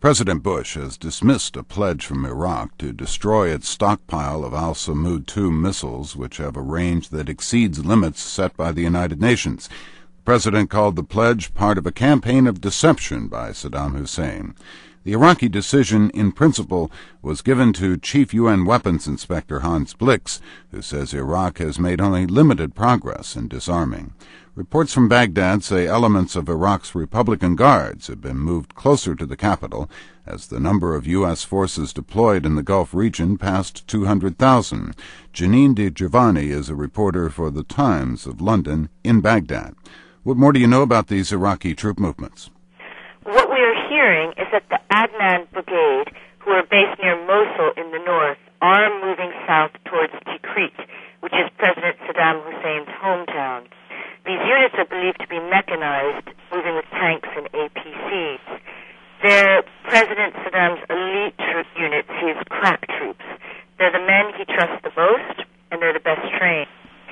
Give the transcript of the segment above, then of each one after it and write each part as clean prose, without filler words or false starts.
President Bush has dismissed a pledge from Iraq to destroy its stockpile of Al-Samud II missiles, which have a range that exceeds limits set by the United Nations. The president called the pledge part of a campaign of deception by Saddam Hussein. The Iraqi decision, in principle, was given to Chief UN Weapons Inspector Hans Blix, who says Iraq has made only limited progress in disarming. Reports from Baghdad say elements of Iraq's Republican Guards have been moved closer to the capital as the number of U.S. forces deployed in the Gulf region passed 200,000. Janine DiGiovanni is a reporter for The Times of London in Baghdad. What more do you know about these Iraqi troop movements? What we are hearing is that the Adnan Brigade, who are based near Mosul in the north, are moving south towards Tikrit, which is President Saddam Hussein's hometown. These units are believed to be mechanized, moving with tanks and APCs. They're President Saddam's elite troop units, his crack troops. They're the men he trusts the most, and they're the best trained.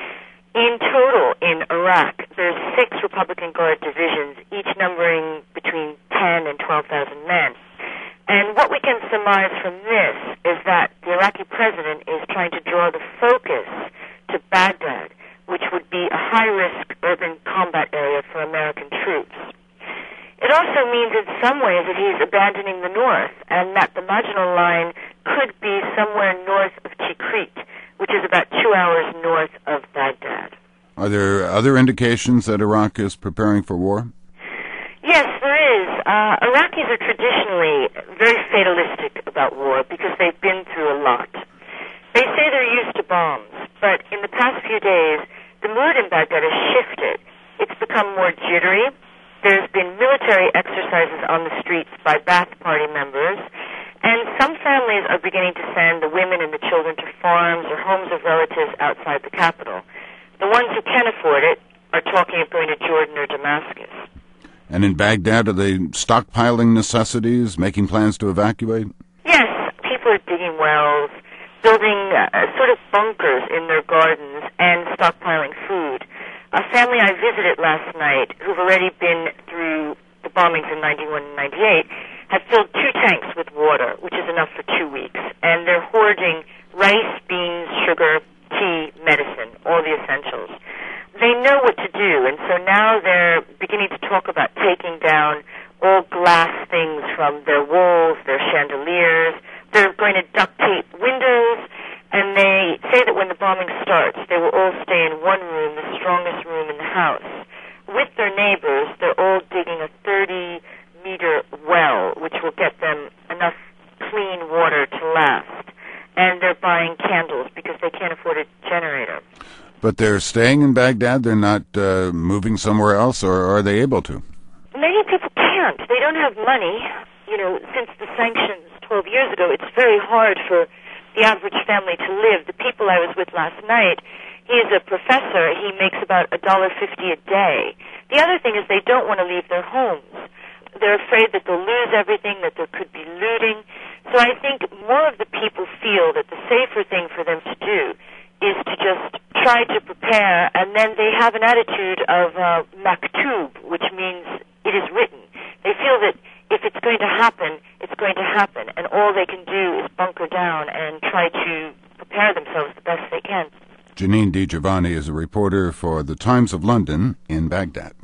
In total, in Iraq, there's 6 Republican Guard divisions, each numbering between 10 and 12,000 men. And what we can surmise from this is that the Iraqi president is trying to draw the focus to Baghdad, which would be a high-risk urban combat area for American troops. It also means in some ways that he's abandoning the north, and that the Maginot Line could be somewhere north of Tikrit, which is about 2 hours north of Baghdad. Are there other indications that Iraq is preparing for war? Yes, there is. Iraqis are traditionally very fatalistic about war because they've been through a lot. They say they're used to bombs, but in the past few days, the mood in Baghdad has shifted. It's become more jittery. There's been military exercises on the streets by Ba'ath Party members, and some families are beginning to send the women and the children to farms or homes of relatives outside the capital. The ones who can afford it are talking of going to Jordan or Damascus. And in Baghdad, are they stockpiling necessities, making plans to evacuate? Yes, people are digging wells, building sort of bunkers in their gardens, and stockpiling food. A family I visited last night, who've already been through the bombings in 91 and 98, have filled 2 tanks with water, which is enough for 2 weeks. And they're hoarding rice, beans, sugar, tea, medicine, all the essentials. They know what to do, and so now they're beginning to talk about taking down all glass things from their walls, their chandeliers. They're going to duct tape windows, and they say that when the bombing starts, they will all stay in one room, the strongest room in the house. With their neighbors, they're all digging a 30-meter well, which will get them enough clean water to last. And they're buying candles because they can't afford a generator. But they're staying in Baghdad? They're not moving somewhere else, or are they able to? Many people can't. They don't have money. You know, since the sanctions 12 years ago, it's very hard for the average family to live. The people I was with last night, he is a professor. He makes about $1.50 a day. The other thing is they don't want to leave their homes. They're afraid that they'll lose everything, that there could be looting. So I think more of the people feel that the safer thing for them to do is to just try to prepare, and then they have an attitude of maktub, which means it is written. They feel that if it's going to happen, it's going to happen, and all they can do is bunker down and try to prepare themselves the best they can. Janine DiGiovanni is a reporter for The Times of London in Baghdad.